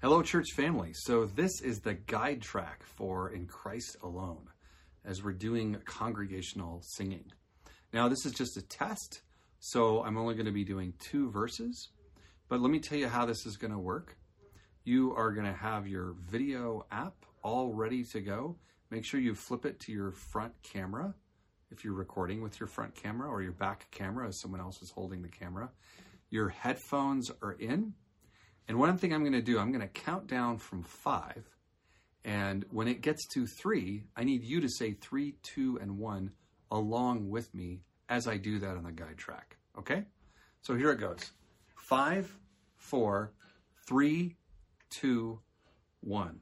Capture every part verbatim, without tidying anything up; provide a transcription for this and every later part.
Hello, church family. So this is the guide track for In Christ Alone as we're doing congregational singing. Now, this is just a test, so I'm only going to be doing two verses, but let me tell you how this is going to work. You are going to have your video app all ready to go. Make sure you flip it to your front camera if you're recording with your front camera, or your back camera if someone else is holding the camera. Your headphones are in. And one thing I'm going to do, I'm going to count down from five. And when it gets to three, I need you to say three, two, and one along with me as I do that on the guide track. Okay? So here it goes. Five, four, three, two, one.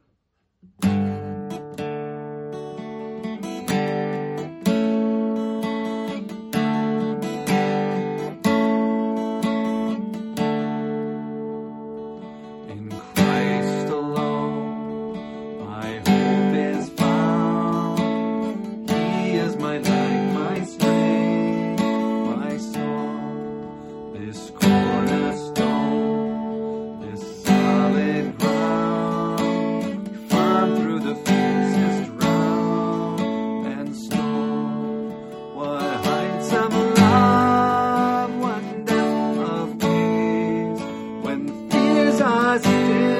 Still